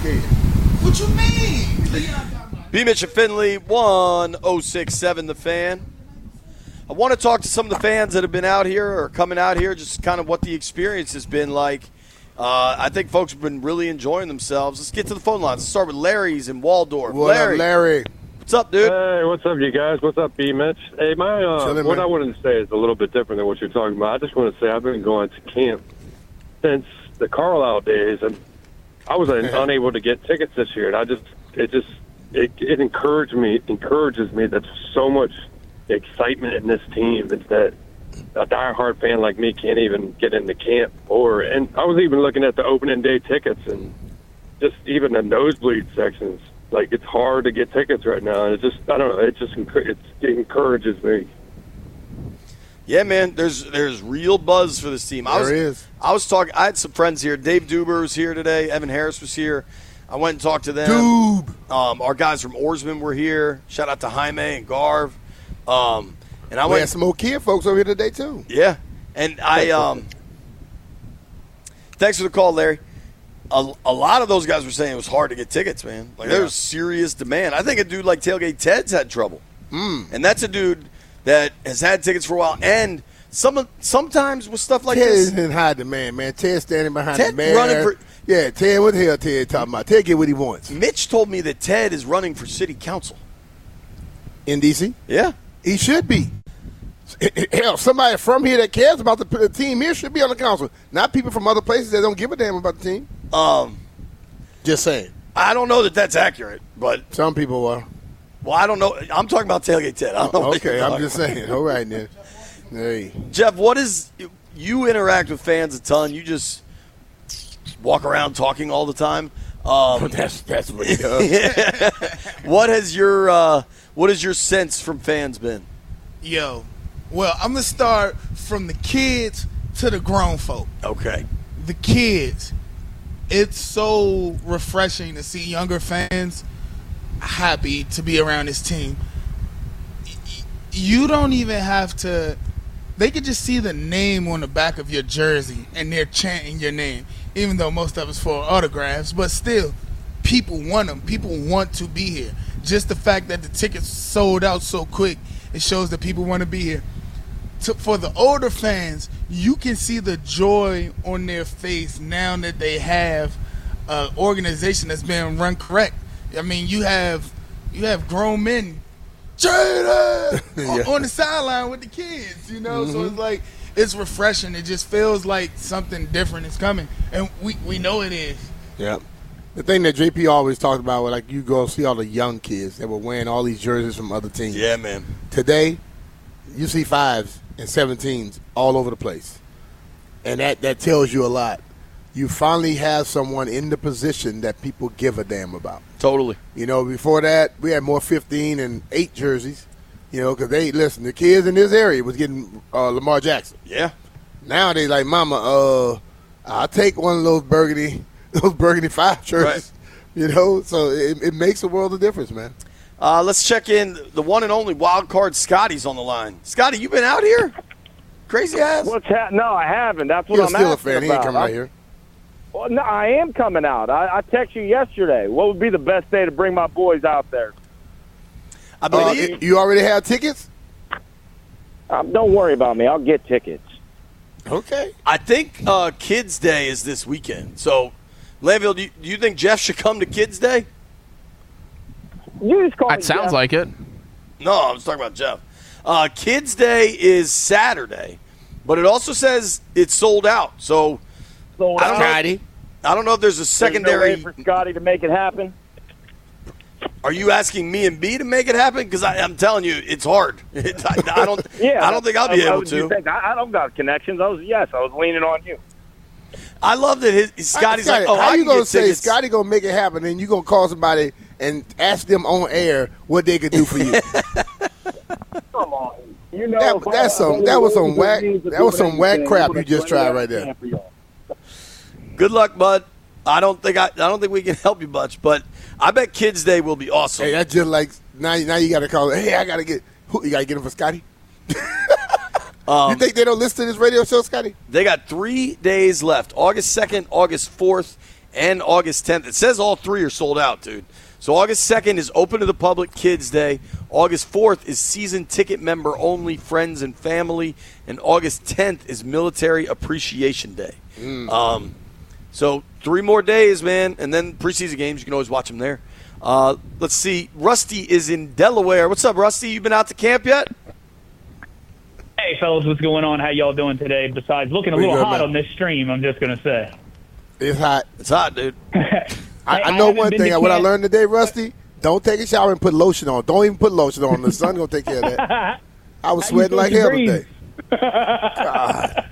scared. What you mean? Leon got my B. Mitch and Finley, 1067 The Fan. I want to talk to some of the fans that have been out here or coming out here, just kind of what the experience has been like. I think folks have been really enjoying themselves. Let's get to the phone lines. Let's start with Larry's in Waldorf. What up, Larry? What's up, dude? Hey, what's up, you guys? What's up, B. Mitch? Hey, what I wanted to say is a little bit different than what you're talking about. I just want to say I've been going to camp since the Carlisle days, and I was unable to get tickets this year. And it encourages me that there's so much excitement in this team. It's that a diehard fan like me can't even get into camp. And I was even looking at the opening day tickets and just even the nosebleed sections. Like, it's hard to get tickets right now. And I don't know, it encourages me. Yeah, man, there's real buzz for this team. I had some friends here. Dave Duber was here today. Evan Harris was here. I went and talked to them. Doob. Our guys from Oarsman were here. Shout out to Jaime and Garv. And we had some old kid folks over here today, too. Yeah. And thanks for the call, Larry. A lot of those guys were saying it was hard to get tickets, man. Like, there was serious demand. I think a dude like Tailgate Ted's had trouble. And that's a dude that has had tickets for a while. And sometimes with stuff like this. Ted's in high demand, man. Ted standing behind Ted the man. running for. Yeah, Ted, what the hell Ted talking about? Ted get what he wants. Mitch told me that Ted is running for city council. In D.C.? Yeah. He should be. Hell, somebody from here that cares about the team here should be on the council. Not people from other places that don't give a damn about the team. Just saying. I don't know that that's accurate, but some people are. Well, I don't know. I'm talking about Tailgate Ted. I don't know. Okay, I'm just saying. All right, then. Hey. Jeff, you interact with fans a ton. You just walk around talking all the time. That's what he does. What has your sense from fans been? Yo, well, I'm going to start from the kids to the grown folk. Okay. The kids, it's so refreshing to see younger fans happy to be around this team. You don't even have to – they could just see the name on the back of your jersey and they're chanting your name, even though most of it's for autographs. But still, people want them. People want to be here. Just the fact that the tickets sold out so quick, it shows that people want to be here. For the older fans, you can see the joy on their face now that they have an organization that's being run correct. I mean, you have grown men on the sideline with the kids, you know? Mm-hmm. So it's like, it's refreshing. It just feels like something different is coming. And we know it is. Yeah. The thing that JP always talked about was, like, you go see all the young kids that were wearing all these jerseys from other teams. Yeah, man. Today, you see 5s and 17s all over the place. And that tells you a lot. You finally have someone in the position that people give a damn about. Totally. You know, before that, we had more 15 and 8 jerseys, you know, because the kids in this area was getting Lamar Jackson. Yeah. Now they like, Mama, I'll take one of those burgundy 5 jerseys. Right. You know, so it makes a world of difference, man. Let's check in. The one and only wild card Scotty's on the line. Scotty, you been out here? Crazy ass. No, I haven't. That's what I'm asking still a fan. about. He ain't coming out here. Well, no, I am coming out. I texted you yesterday. What would be the best day to bring my boys out there? I believe you already have tickets? Don't worry about me. I'll get tickets. Okay. I think Kids Day is this weekend. So, Lanville, do you think Jeff should come to Kids Day? You just call me That sounds Jeff. like it. No, I was talking about Jeff. Kids Day is Saturday, but it also says it's sold out. So, I don't know if there's a secondary. There's no way for Scotty to make it happen. Are you asking me and B to make it happen? Because I'm telling you, it's hard. I don't think I'll be able to. I don't got connections. I was leaning on you. I love that Scotty's like, how you going to say Scotty going to make it happen, and you going to call somebody and ask them on air what they could do for you? Come on. You know, that was some whack crap you just tried right there. Good luck, bud. I don't think we can help you much, but I bet Kids Day will be awesome. Hey, that's just like now you got to call. Hey, you got to get him for Scotty. You think they don't listen to this radio show, Scotty? They got 3 days left: August 2nd, August 4th, and August 10th. It says all 3 are sold out, dude. So August 2nd is open to the public, Kids Day. August 4th is season ticket member only, friends and family. And August 10th is Military Appreciation Day. So 3 more days, man. And then preseason games, you can always watch them there. Let's see. Rusty is in Delaware. What's up, Rusty? You been out to camp yet? Hey, fellas, what's going on? How y'all doing today? Besides looking a little hot on this stream, I'm just going to say. It's hot. It's hot, dude. I know one thing. What I learned today, Rusty, don't take a shower and put lotion on. Don't even put lotion on. The sun going to take care of that. I was sweating like hell today. God.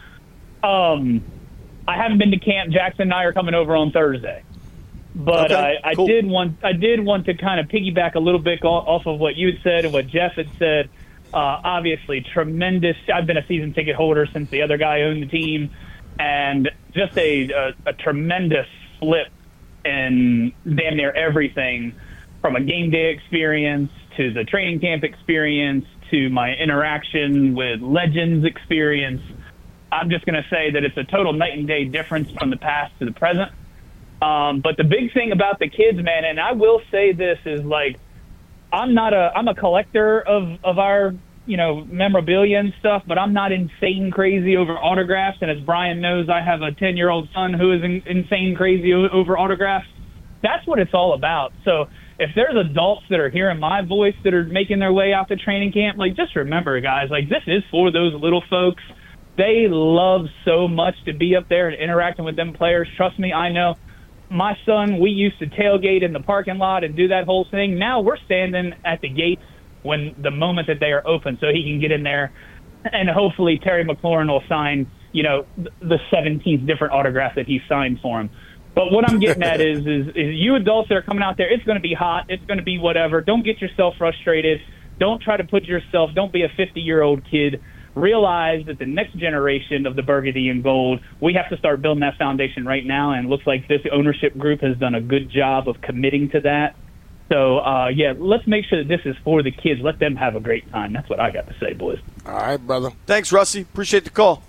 I haven't been to camp. Jackson and I are coming over on Thursday. But okay, I cool. did want to kind of piggyback a little bit off of what you had said and what Jeff had said. Obviously, tremendous. I've been a season ticket holder since the other guy owned the team, and just a tremendous flip in damn near everything, from a game day experience to the training camp experience to my interaction with Legends experience. I'm just going to say that it's a total night and day difference from the past to the present. But the big thing about the kids, man, and I will say this, is like, I'm a collector of our, memorabilia and stuff, but I'm not insane crazy over autographs. And as Brian knows, I have a 10-year-old son who is insane crazy over autographs. That's what it's all about. So if there's adults that are hearing my voice that are making their way out to training camp, like, just remember, guys, like, this is for those little folks. They love so much to be up there and interacting with them players. Trust me, I know. My son, we used to tailgate in the parking lot and do that whole thing. Now we're standing at the gates when the moment that they are open so he can get in there, and hopefully Terry McLaurin will sign, the 17th different autograph that he signed for him. But what I'm getting at is you adults that are coming out there, it's going to be hot. It's going to be whatever. Don't get yourself frustrated. Don't try to don't be a 50-year-old kid. Realize that the next generation of the burgundy and gold, we have to start building that foundation right now, and it looks like this ownership group has done a good job of committing to that. So, let's make sure that this is for the kids. Let them have a great time. That's what I got to say, boys. All right, brother. Thanks, Rusty. Appreciate the call.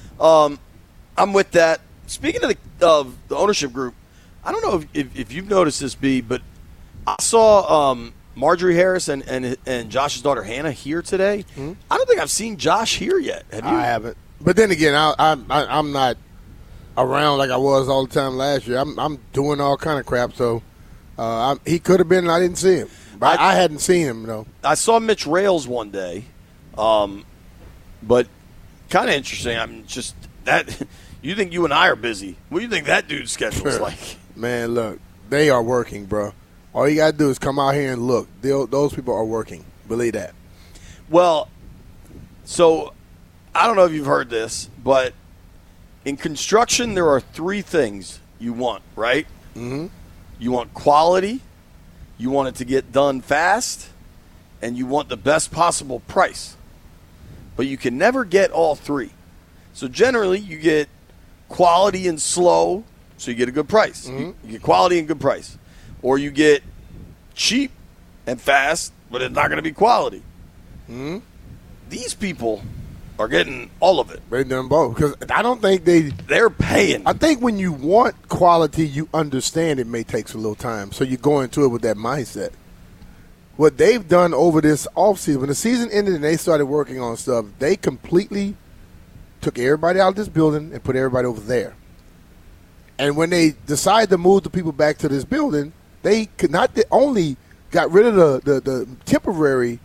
I'm with that. Speaking of the ownership group, I don't know if you've noticed this, B, but I saw Marjorie Harris and Josh's daughter Hannah here today. Mm-hmm. I don't think I've seen Josh here yet. Have you? I haven't. But then again, I'm not around like I was all the time last year. I'm doing all kind of crap, so he could have been and I didn't see him. But I hadn't seen him, though. I saw Mitch Rails one day, but kind of interesting. I'm just that you think you and I are busy. What do you think that dude's schedule is like? Man, look, they are working, bro. All you got to do is come out here and look. Those people are working. Believe that. Well, so I don't know if you've heard this, but in construction there are 3 things you want, right? Mm-hmm. You want quality, you want it to get done fast, and you want the best possible price. But you can never get all 3. So generally you get quality and slow, so you get a good price. Mm-hmm. You get quality and good price. Or you get cheap and fast, but it's not going to be quality. Mm-hmm. These people are getting all of it. They're doing both. Because I don't think they're paying. I think when you want quality, you understand it may take a little time. So you go into it with that mindset. What they've done over this offseason, when the season ended and they started working on stuff, they completely took everybody out of this building and put everybody over there. And when they decided to move the people back to this building, they could not only got rid of the temporary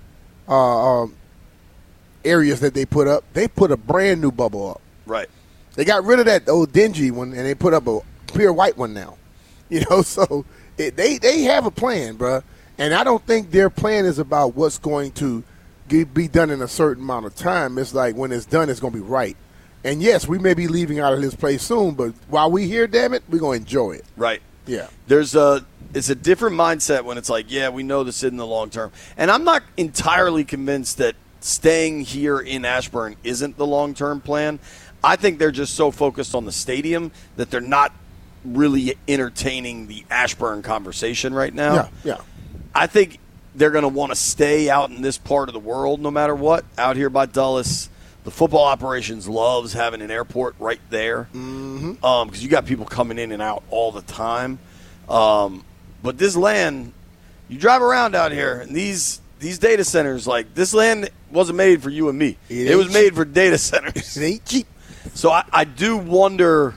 areas that they put up, they put a brand new bubble up. Right. They got rid of that old dingy one, and they put up a pure white one now. So they have a plan, bro. And I don't think their plan is about what's going to be done in a certain amount of time. It's like when it's done, it's going to be right. And, yes, we may be leaving out of this place soon, but while we here, damn it, we're going to enjoy it. Right. Yeah. It's a different mindset when it's like, yeah, we know this in the long term. And I'm not entirely convinced that staying here in Ashburn isn't the long-term plan. I think they're just so focused on the stadium that they're not really entertaining the Ashburn conversation right now. Yeah. I think they're going to want to stay out in this part of the world no matter what, out here by Dulles, The football operations loves having an airport right there because you got people coming in and out all the time. But this land, you drive around out here, and these data centers, like this land wasn't made for you and me. It was made for data centers. It ain't cheap. So I do wonder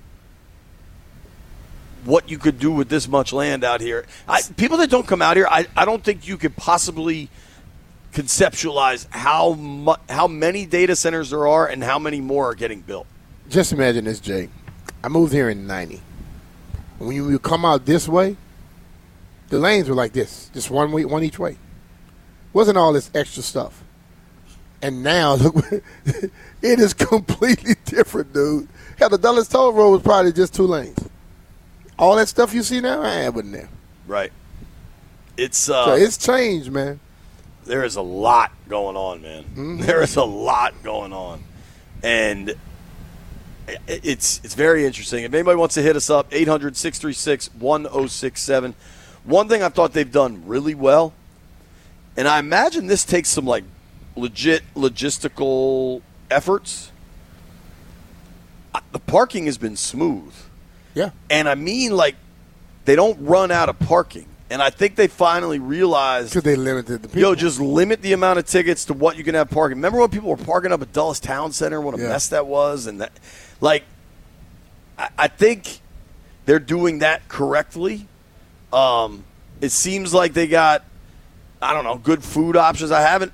what you could do with this much land out here. People that don't come out here, I don't think you could possibly conceptualize how many data centers there are and how many more are getting built. Just imagine this, Jay. I moved here in 90. When you come out this way, the lanes were like this, just one each way. Wasn't all this extra stuff. And now, look, it is completely different, dude. Hell, the Dulles Toll Road was probably just 2 lanes. All that stuff you see now, I wasn't there. Right. So it's changed, man. There is a lot going on, man. Mm-hmm. There is a lot going on. And it's very interesting. If anybody wants to hit us up, 800-636-1067. One thing I thought they've done really well, and I imagine this takes some, like, legit logistical efforts. The parking has been smooth. Yeah. And I mean, like, they don't run out of parking. And I think they finally realized. Because they limited the people. Just limit the amount of tickets to what you can have parking. Remember when people were parking up at Dulles Town Center? What a mess that was? And that, like, I think they're doing that correctly. It seems like they got, I don't know, good food options. I haven't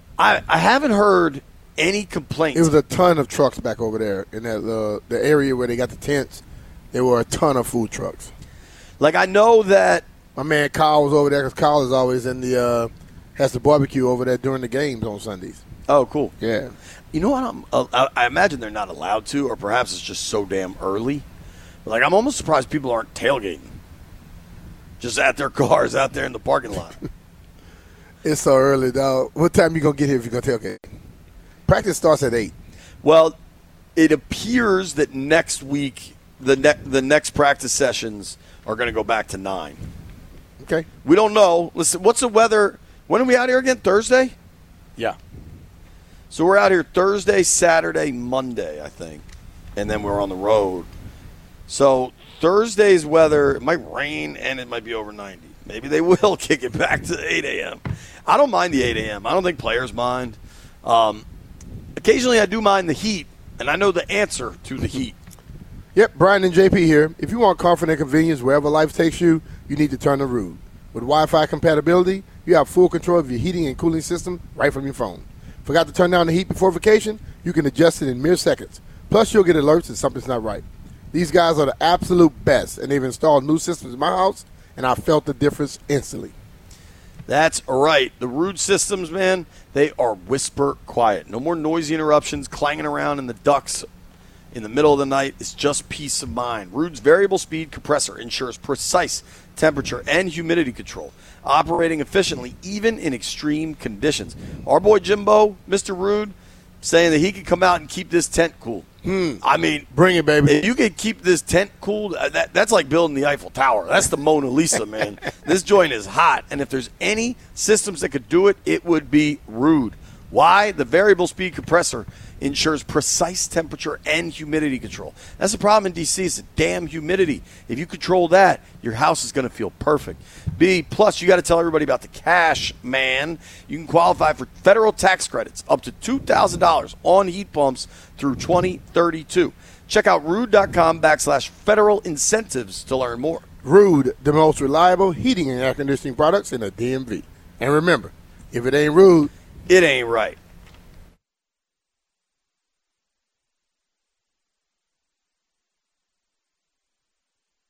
heard any complaints. It was a ton of trucks back over there in that the area where they got the tents. There were a ton of food trucks. Like, I know that my man Kyle was over there because Kyle is always in has the barbecue over there during the games on Sundays. Oh, cool. Yeah. You know what? I imagine they're not allowed to, or perhaps it's just so damn early. Like, I'm almost surprised people aren't tailgating. Just at their cars out there in the parking lot. It's so early, dog. What time you going to get here if you're going to tailgate? Practice starts at 8. Well, it appears that next week the next practice sessions are going to go back to 9. Okay. We don't know. Listen, what's the weather? When are we out here again? Thursday? Yeah. So we're out here Thursday, Saturday, Monday, I think. And then we're on the road. So Thursday's weather, it might rain and it might be over 90. Maybe they will kick it back to 8 a.m. I don't mind the 8 a.m. I don't think players mind. Occasionally I do mind the heat, and I know the answer to the heat. Yep, Brian and JP here. If you want comfort and convenience wherever life takes you, you need to turn to Ruud. With Wi-Fi compatibility, you have full control of your heating and cooling system right from your phone. Forgot to turn down the heat before vacation? You can adjust it in mere seconds. Plus, you'll get alerts if something's not right. These guys are the absolute best, and they've installed new systems in my house, and I felt the difference instantly. That's right. The Ruud systems, man, they are whisper quiet. No more noisy interruptions clanging around in the ducts in the middle of the night. It's just peace of mind. Ruud's variable speed compressor ensures precise temperature and humidity control, operating efficiently even in extreme conditions. Our boy Jimbo, Mr. Ruud, saying that he could come out and keep this tent cool. I mean, bring it, baby. If you could keep this tent cool, that's like building the Eiffel Tower. That's the Mona Lisa, man. This joint is hot, and if there's any systems that could do it, it would be Ruud. Why? The variable speed compressor ensures precise temperature and humidity control. That's the problem in D.C. is the damn humidity. If you control that, your house is going to feel perfect. Plus, you got to tell everybody about the cash, man. You can qualify for federal tax credits up to $2,000 on heat pumps through 2032. Check out Ruud.com/federal incentives to learn more. Ruud, the most reliable heating and air conditioning products in the DMV. And remember, if it ain't Ruud, it ain't right.